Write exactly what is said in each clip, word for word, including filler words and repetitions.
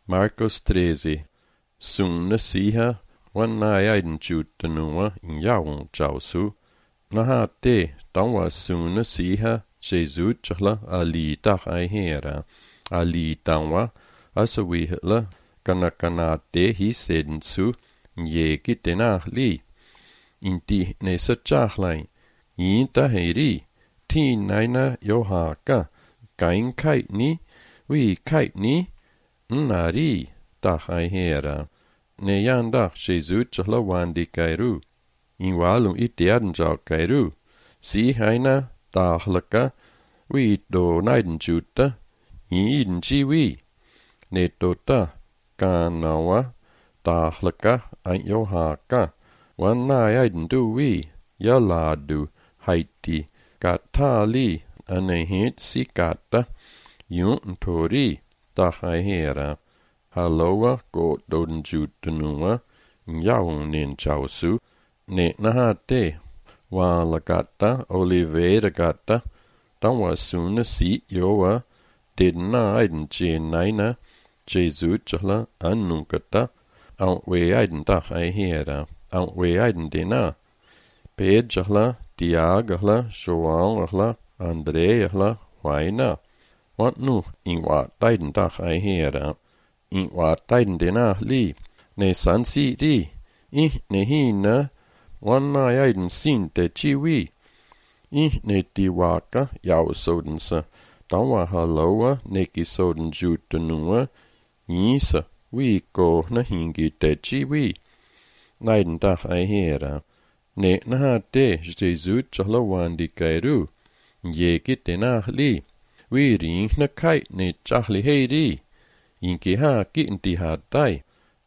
Marcos treze. Sunna siha wan naiden jutanua in yaun jausu. Nahate tanwa sunna siha Jesus chla ali ta ai hera. Ali tanwa asawihla kana kana te hi sensu ye kitena li. Inti ne sachachlain. Inta heri. Ti naina yohaka. Kain kait ni. Wi kait ni. Nari ta ai hera. Ne yanda Jesus chla wandi kairu. In walum itiaden jau kairu. Si haina ta hlaka. Wi do naiden juta. Yin ji wi. Ne tota. Kanawa. Ta hlaka. An yohaka. Wan na yaiden du wi. Yaladu. Haiti. Katali. Anehit si kata. Yun tori. Ta hai hera. Haloa go doden jutanua. Yaun nin chausu. Ne nahate. Wa lagata. Oliveira gata. Tanwa suna si yoa. Didna aiden jen naina. Jesus chla annungata. Aunt we aiden ta hai hera. Aunt we aiden dina. Pedjahla. Tiagahla. Joangahla. Andreahla. Waina. Want nu in wa taiden ta hai hera. In wa taiden dina li. Ne sansi di. I ne hina. Wan na aiden sin te chiwi. I ne tiwaka. Yau sodensa. Tanwa haloa. Neki soden jutanua. Isa. Wi ko na hingi te chiwi. Naiden ta hai hera. Ne na te Jesus chla wandi kairu. Ye kitena li. Wi ring na kai ne chahli heidi. Inki ha kinti hatai.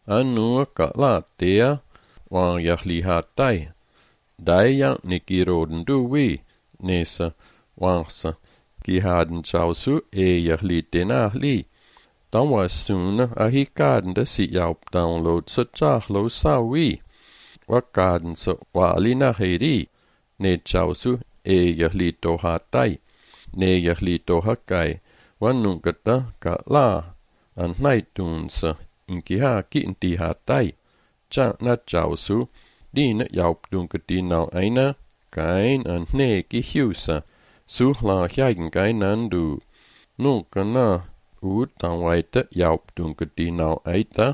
Anu ka la tea. Wang yahli hatai. Dai yang niki roden du wi. Nesa. Wangsa. Ki haden chausu e yahli tena li. Tanwa suna ahi kaden da si yaup download sa chahlo sa wi. Wakaden sa wali na heidi. Ne chausu e yahli to hatai. Ne yahli to hakai. Wanungata ka la. An naitunsa. Inki ha kinti hatai. Cha na chausu. Di na yaup dunkati nau aina. Kain an ne ki hiusa. Su la hiagen kai nandu. Nunka na. Ud dan waita yaup dunkati nau aita.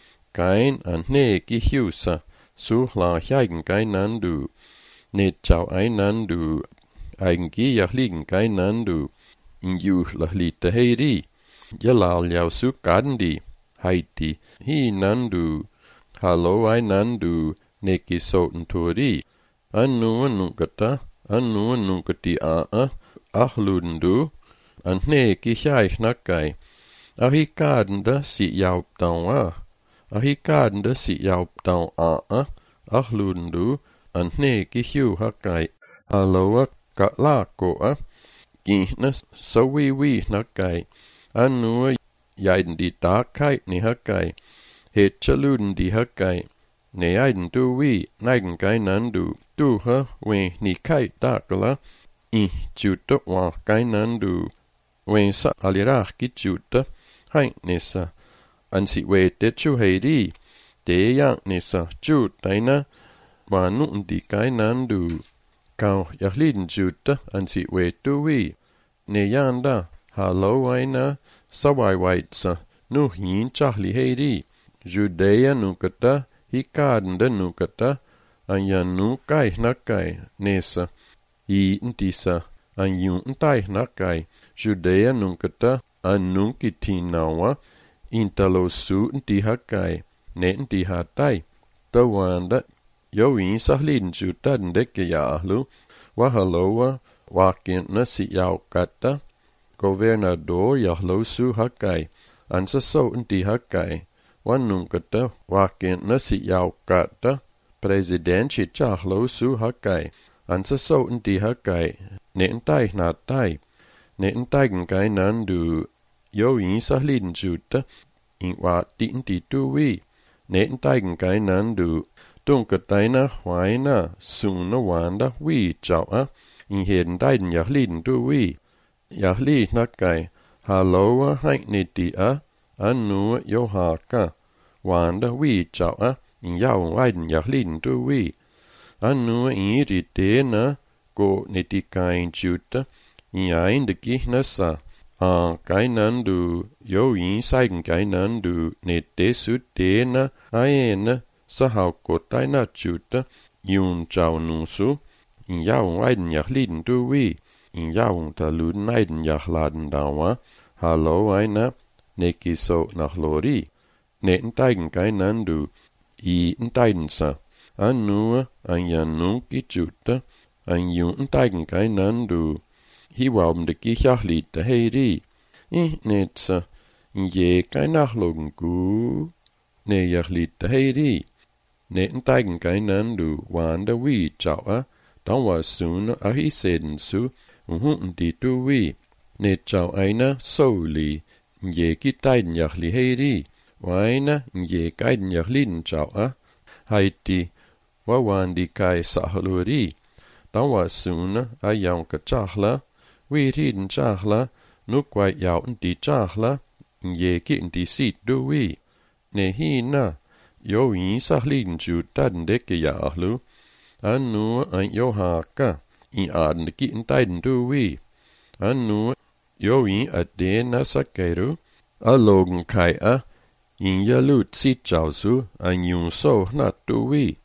Kain an ne ki hiusa. Su la hiagen kai nandu. Ne chau ai nandu. Eigen gi yahligen kai nandu. In yu la lita heiri. Yalal yau su kadandi. Haiti. Hi nandu. Hallo ai nandu. Neki soten tori. Anu anunkata. Anu anunkati a-a. Achlundu. An neki hiaich nakai. Ahi kadenda si yaup dan a. Ahi kadenda si yaup dan a-a. Achlundu. An neki hiu hakai. Halloa ka lako a. Gihna so wi wi nakai. Anu yaiden di dakai ni hakai. Het chaluden di hakai. Ne yaiden du wi naigen kai nandu. Du ha we ni kai dakala. I juta wa kai nandu. We sa alirach ki juta. Hain nisa. Ansi we te chu heidi. Te yang nisa jutaina. Wa nun di kai nandu. Kau yahliden juta ansi we tu wi. Ne yanda. Hallo aina. Sawai waitsa. Nu hin chahli heidi. Judea nukata. Hikadenda nukata. Anyan nu kai nakai. Nesa. I ntisa. Anyun tai nakai. Judea nukata. Anunki tinawa. Intalo su nti hakai. Ne nti hatai. Tawanda. Yo in sahliden juta ndeke yahlu. Wahaloa. Wakin na si yau kata. Gobernador yahlo su hakai. Ansa so nti hakai. Wanungkata wakin na si yau kata. Presidenti chahlo su hakai. Ansa so nti hakai. Ne ntai na tai. Ne ntai ngai nandu. Yo in sahliden juta. In wa ti nti tu wi. Ne ntai ngai nandu. Dunkataina huaina. Suna wanda wi chau a. In heden daiden yahliden tu wi. Yahli nakai. Halloa haik ni ti a. Anu yo haka, wanda vi chawa, in yaun waiden yahlin du vi. Anu iri dena, go netikain chuta, in ein de gihnasa, a kainandu, yo in saigen kainandu, net desu dena, aena, sahau kotaina chuta, yun chau nusu, in yaun waiden yahlin du vi. In jaun ta luden eiden jachladen dawa, hallo aina, neki so nach lori. Ne enteigen kainandu, i enteidensa. An nur, an jan nunk ijuta, an jun enteigen kainandu. Hi waum de gichachlied de heiri. I netsa, in je kainachlogen gu. Ne jachlied de heiri. Ne enteigen kainandu, wanda wi chawa, dan was soon a hi seden su, hun di du vi, ne chau aina soli, je ki taiden jachli heiri, waina je kaiden jachlin chau a, haiti, wa wan di kai sahaluri, dan was soon a yaun ka chachla, vi riden chachla, nuk wai yaun di chachla, je ki di sit du vi, ne hi na, yo yin sachlin chu taden deke jachlu, an nu an yo haka, in aden de kitten tijden du wie. An nu, jo in a den na sakkeru, a logen kai a, in ja lut sit jausu, an jun so nat du wie.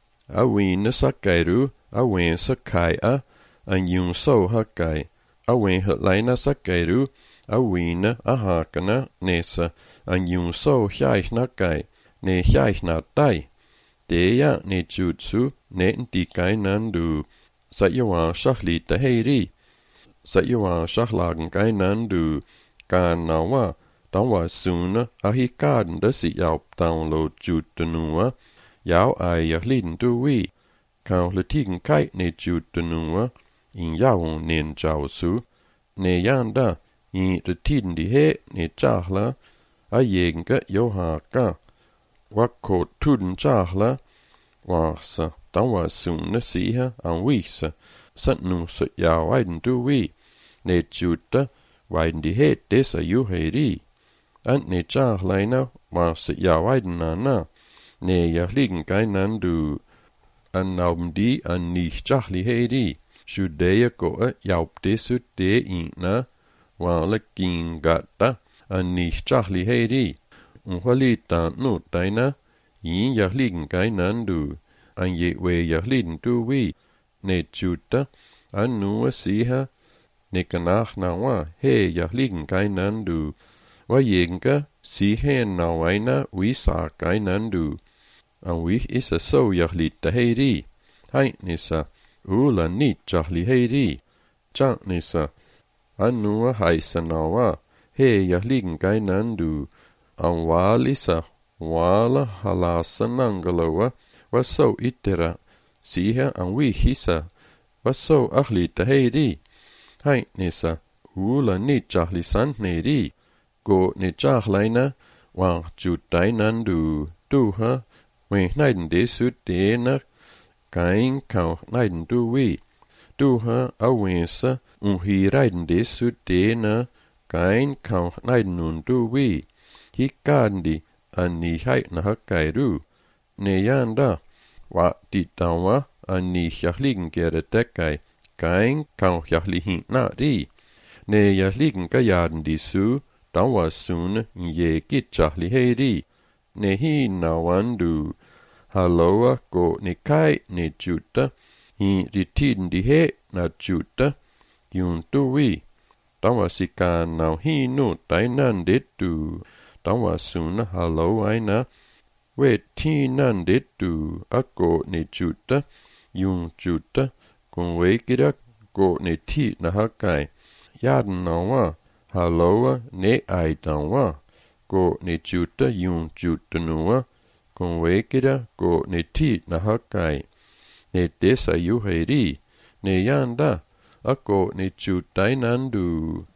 A wien na sakkeru, a wen sa kai a, an jun so ha kai. A wen het leina sakkeru, a wien a hakana, nesa, an jun so jaich na kai, ne jaich na tai. De ja ne jutsu, ne di kai nan du. Sa yawa shachli te heiri. Sa yawa shachlagen kainan du. Kan na wa, dan wa suna a hi kaden de si yaup download jut de nua. Yau ai yachlin du wi. Kau le tigen kai ne jut de nua. In yau nen jau su. Ne yanda, in de tiden di he ne chachla. A yenga yo ha ka. Wa ko tuden chachla. Wa sa. Dan var sunne siha an visa, sant nu så jeg veiden du vi, ne tjuta, veiden de het dessa ju heri. Ant ne charleina, var så jeg veiden na, ne jeg liggen geinan du, an nauben di an nich chachli heri, sjudeja goe jaup desu de ina, var le gingata, an nich chachli heri, un hvalita nu deina, in jeg liggen geinan du, an je we jachlin du vi, ne tjuta, an nu a siha, ne kanach na wa, he jachlin kainan du, wa yenga, si he na waina, vi sa kainan du, an vi isa so jachlit ta heiri, hai nisa, ula nit jachli heiri, chan nisa, an nu a haisa na wa, he jachlin kainan du, an walisa, wala halasa nangalawa, was so itera, siha an vi hisa, was so achli ta heiri, hai nisa, ula nit jachli sant neri, go ne jachlaina, wa jutainan du, du ha, we naiden de sut de na, kain kau naiden du vi, du ha a wensa, un hi raiden de sut de na, kain kau naiden un du vi, hi gandi, an ni hai na ha gairu, ne yanda, wa dit dawa, an ni jachligen gere dekkai, kain kau jachlihin na ri, ne jachligen gajaden di su, dan was soon je git jachli heiri, ne hi na wandu, halloa go ne kai ne juta, hi ritiden di he na juta, yun tu vi, dan was ikan na hi nu dainan dit du, dan was soon hallo aina, we ti nan dit du, a go ne juta, yun juta, gun we gira go ne ti na hakai, yaden na wa, halloa ne ai dan wa, go ne juta yun juta nuwa, gun we gira go ne ti na hakai, ne desa yu heiri, ne yanda, a go ne jutai nandu,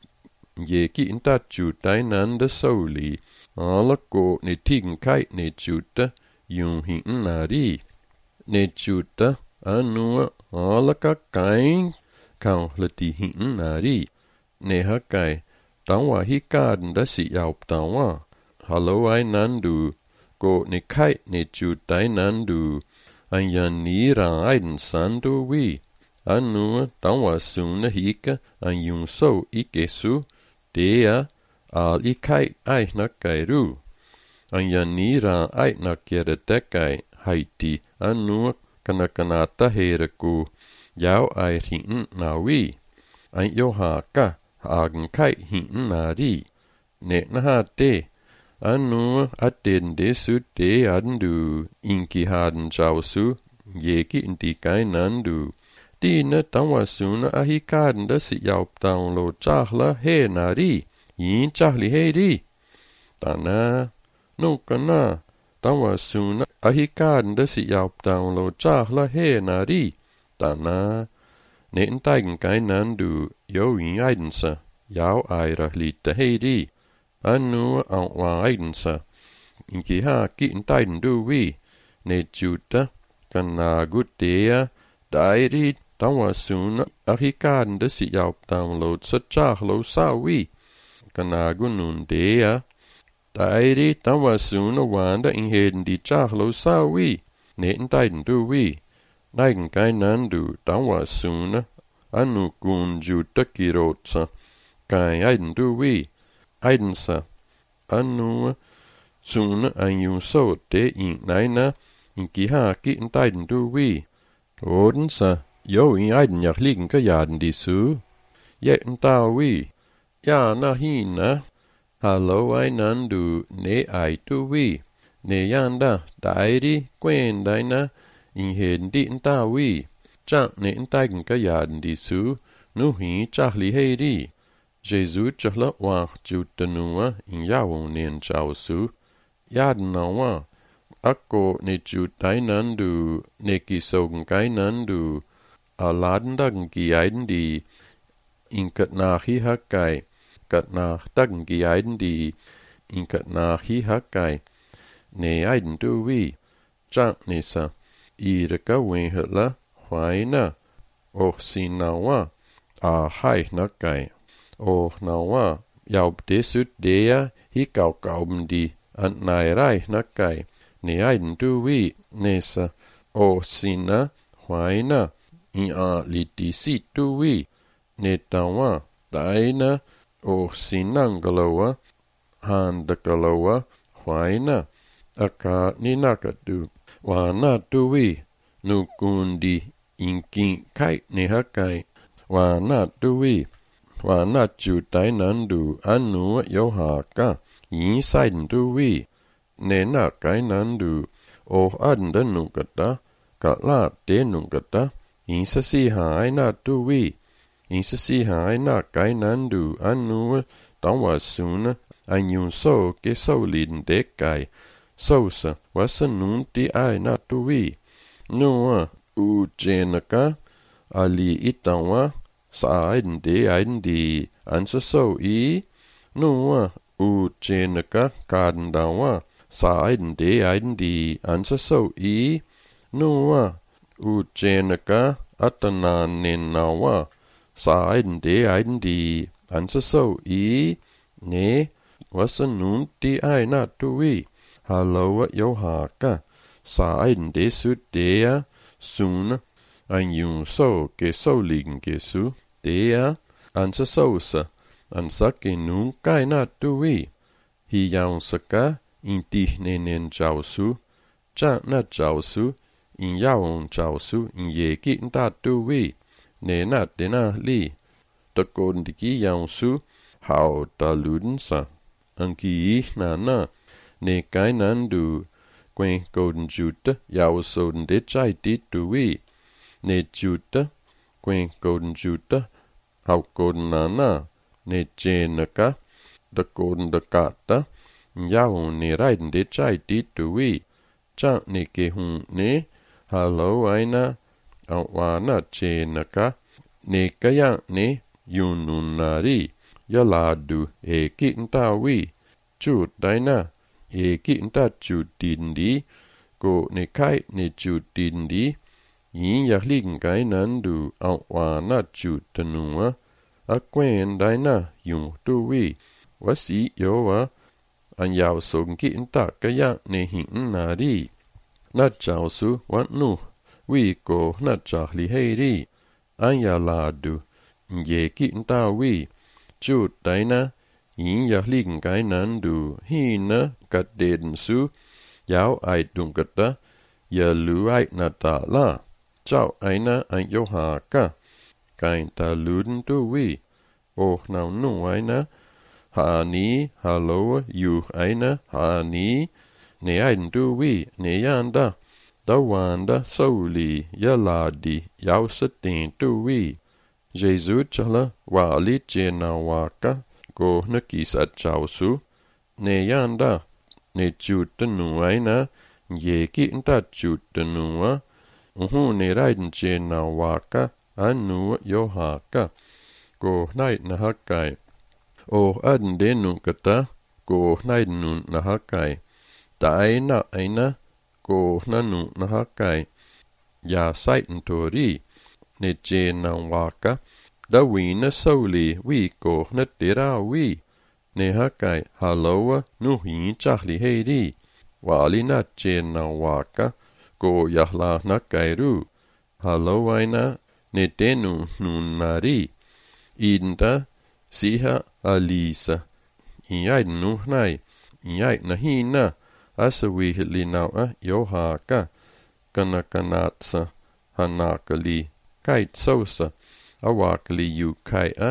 ye ki inta jutai nanda soli, ala go ne tigen kai ne juta, yun hin nari, ne juta, anua, ala ka kain, kau le ti hin nari, ne hakai, dan wa hi gaden da si yaup dan wa, hallo ai nandu, go ne kai ne jutai nandu, an yan ni ra aiden sandu wi, an nu dan wa suna hika an yun so ikesu, dea al i kai ai na kairu. An yan ni ra ai na kere dekai haiti an nu kana kanata hereku, yau ai rin na wi, an yo ha ka hagen kai hin na ri, ne na ha te, an nu at den desu de aden du, inki haden jausu, yeki inti kai nandu. Dine tanwa suna ahi kaden da si yaup download chahla he na ri, yin chahli he ri. Tana, nuka na, tanwa suna ahi kaden da si yaup download chahla he na ri. Tana, ne intaigen kai nandu, yo yin aidensa, yau aira lita he ri. Anu au wa aidensa, inki ha ki intaiden du wi, ne juta, kana gudea, dairi, tanwa suna ahi kaden da si yaup download sa chahlo sa wi, kana gunun dea, dairi, tanwa suna wanda in heden di chahlo sa wi, ne intaiden du wi, naigen kai nandu, tanwa suna, anu gun juta kirotsa, kai aiden du wi, aidensa, anu suna an yun so de in naina, inki ha ki intaiden du wi, odensa, yo in aiden yak ligen ka yaden di su, ye inta wi, ya na hina, hallo ai nandu, ne ai tu wi, ne yanda, dairi, quen daina, in heden di inta wi, chak ne intaigen ka yaden di su, nu hi chak li he ri. Jesus chahla wa jutanua in yawon nen chao su, yaden na wa, akko ne jutai nandu, ne kisogen kai nandu, a laden dagen giaiden di, in kat nahi hakai, kat nach dagen giaiden di, in kat nahi hakai, ne aiden du wi, chak nisa, ire ka wen hetla, huayna, oh sin na wa, a hai nakai. O na wa, yaub desut dea, hi kau kauben di, ant nai rai nakai, ne aiden du wi, nesa, o sina, huayna, in a liti si du wi, ne ta wa, daina, o sinangaloa, handakaloa, huayna, aka ni nakadu, wa na du wi, nu kundi, in kin kai ne hakai, wa na du wi, wa na jutai nandu anu yo ha ka, yin saiden du wi, ne na kai nandu, o aden da nungata, ka la de nungata, yin sa si hai na du wi, yin sa si hai na kai nandu anu, tanwa suna, an yun so ke so liden de kai, so sa, wasa nun di ai na du wi, nua, u jenaka, ali itanwa, sa aiden de aiden di, ansa so i, nua, u jenaka kaden dawa, sa aiden de aiden di, ansa so i, nua, u jenaka atanan nen nawa, sa aiden de aiden di, ansa so i, ne, wasa nun di ai na tu wi, halloa yo haka, sa aiden de sut dea, suna, an yun so ke so ligen ke su, dea, ansa so sa, ansa ke nun kai na tu wi, hi yaun saka, in di ne nen jau su, cha na jau su, in yaun jau su, in ye ki nta tu wi, ne na de na li, da koden di ki yaun su, hao da luden sa, an ki i na na, ne kai nan du, kwen koden juta, yao so den de chai di tu wi, ne juta, kwen koden juta, hau koden na na, ne jenaka, da koden da kata, yao ne raiden de chai di tu wi, cha ne ke hun ne, hallo aina, au wa na jenaka, ne kaya ne, yunun na ri, yaladu e ki nta wi, chut daina, e ki nta chut din di, go ne kai ne chut din di, yin yak ligen kai nan du, au wa na chut tanua, a kwen daina, yung tu wi, wasi yo wa, an yao sung ki ta ka ya ne hin na ri na chao su wan nu wi ko na cha li hei ri an ya la du ye ki ta wi chu dai na yin ya ling kai nan du hi na ka den su yao ai dung ka ta ya lu ai na ta la chao ai na an yo ha ka kai ta luden tu wi o now nu ai na ha ni hello you ai na ha ni ne ai du wi ne yan da da wan da so li ya la di yao sa tin tu wi Jesus chala wa li che na wa ka go na ki sa chao su ne yan da ne chu ta nu ai na ye ki ta chu ta nu wa hu ne rai che na wa ka anu yo ha ka go nai na ha kai o ad de nu ka ta go nai nu na ha kai tai na ai na go na nu na ha kai ya sai to ri ne che na wa ka da wi na so li wi go na te ra wi ne ha kai hello nu hi cha li he ri wa li na che na wa ka go ya la na kai ru hello ai na ne te nu nu na ri inda siha alisa in ai nu nai in ai na hi na asa wi li na a yo ha ka kana kanatsa hanakali kai sosa awakli yu kai a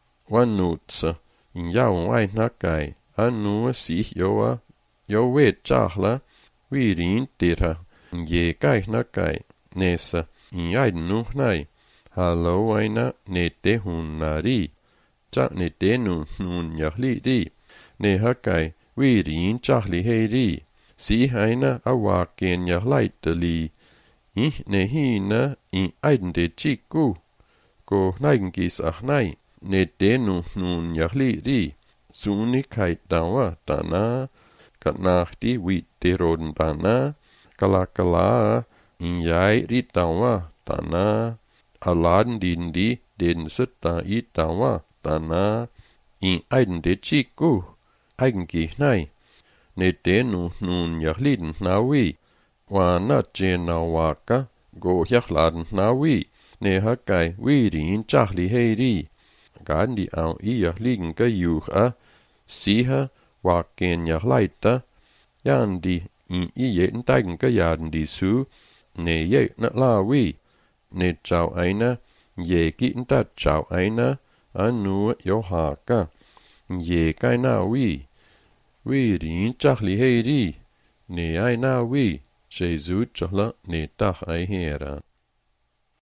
wanutsa in yao ai na kai anu si yo a yo we chahla wi rin tira ye kai na kai nesa in ai nu nai hello ai na ne te hun na ri cha ne te nu nun ya li ri ne ha kai wi rin chah li he ri si hai na awa ken ya lai te li i ne hi na i ai de chi ku ko nai ki sa nai ne te nu nun ya li ri su ni kai ta wa ta na ka na ti wi te ron ta na kala kala in yai ri ta wa ta na alan din di den sut ta i ta wa ta na in ai de chi ku ai ki nai ne te nu nun ya lin na wi wa na che na wa ka go ya lan na wi ne ha kai wi rin cha li he ri gan di au i ya lin ka yu a si ha wa ken ya lai ta yan di i i ye tai ka yan di su ne ye na la wi ne chao ai na ye ki ta chao ai na anu yo ha ka ye kai na wi wi rin cha li he ri ne ai na wi Jesus chala ne ta ai hera